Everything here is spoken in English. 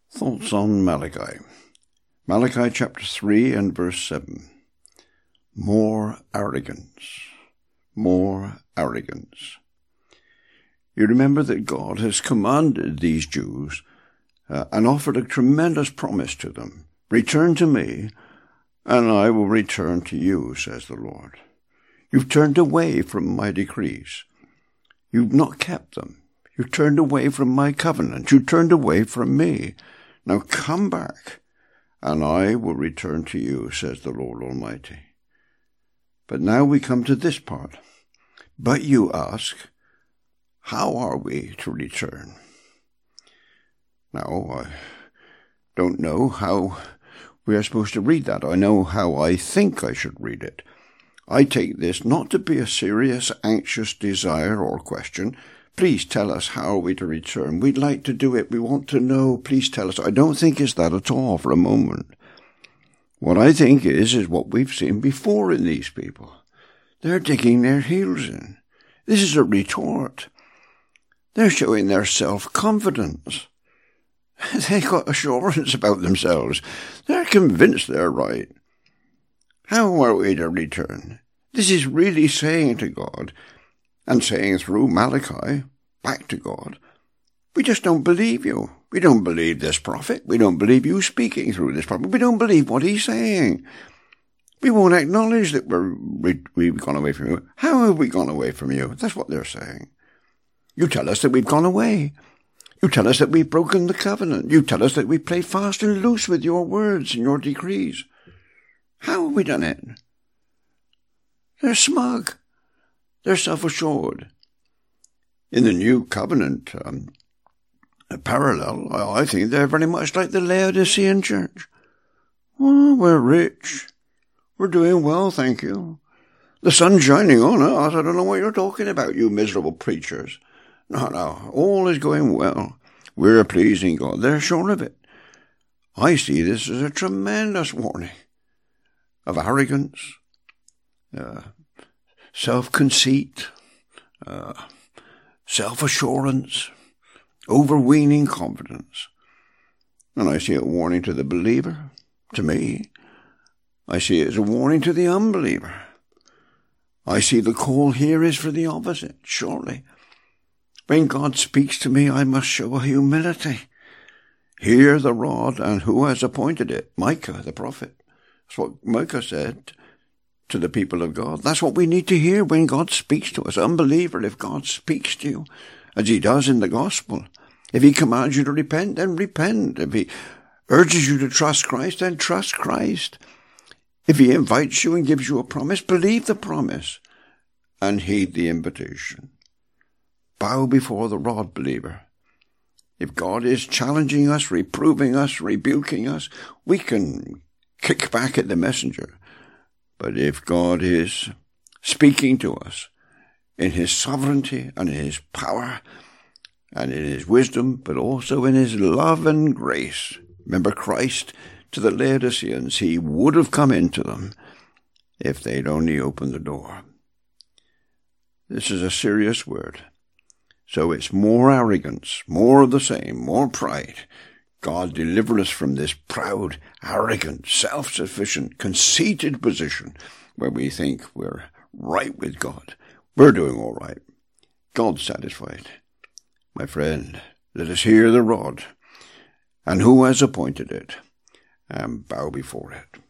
Thoughts on Malachi. Malachi chapter 3 and verse 7. More arrogance. More arrogance. You remember that God has commanded these Jews and offered a tremendous promise to them. Return to me, and I will return to you, says the Lord. You've turned away from my decrees. You've not kept them. You turned away from my covenant. You turned away from me. Now come back, and I will return to you, says the Lord Almighty. But now we come to this part. But you ask, how are we to return? Now, I don't know how we are supposed to read that. I know how I think I should read it. I take this not to be a serious, anxious desire or question. Please tell us, how are we to return? We'd like to do it. We want to know. Please tell us. I don't think it's that at all for a moment. What I think is what we've seen before in these people. They're digging their heels in. This is a retort. They're showing their self-confidence. They've got assurance about themselves. They're convinced they're right. How are we to return? This is really saying to God, and saying through Malachi, back to God, we just don't believe you. We don't believe this prophet. We don't believe you speaking through this prophet. We don't believe what he's saying. We won't acknowledge that we've gone away from you. How have we gone away from you? That's what they're saying. You tell us that we've gone away. You tell us that we've broken the covenant. You tell us that we play fast and loose with your words and your decrees. How have we done it? They're smug. They're self-assured. In the new covenant parallel, I think they're very much like the Laodicean church. Oh, we're rich. We're doing well, thank you. The sun's shining on us. I don't know what you're talking about, you miserable preachers. No, all is going well. We're pleasing God. They're sure of it. I see this as a tremendous warning of arrogance, self-conceit, self-assurance, overweening confidence. And I see a warning to the believer, to me. I see it as a warning to the unbeliever. I see the call here is for the opposite, surely. When God speaks to me, I must show humility. Hear the rod, and who has appointed it? Micah, the prophet. That's what Micah said to the people of God. That's what we need to hear when God speaks to us. Unbeliever, if God speaks to you, as he does in the gospel, if he commands you to repent, then repent. If he urges you to trust Christ, then trust Christ. If he invites you and gives you a promise, believe the promise and heed the invitation. Bow before the rod, believer. If God is challenging us, reproving us, rebuking us, we can kick back at the messenger. But if God is speaking to us in his sovereignty and in his power and in his wisdom, but also in his love and grace, remember Christ to the Laodiceans, he would have come into them if they'd only opened the door. This is a serious word. So it's more arrogance, more of the same, more pride. God deliver us from this proud, arrogant, self-sufficient, conceited position where we think we're right with God. We're doing all right. God's satisfied. My friend, let us hear the rod, and who has appointed it, and bow before it.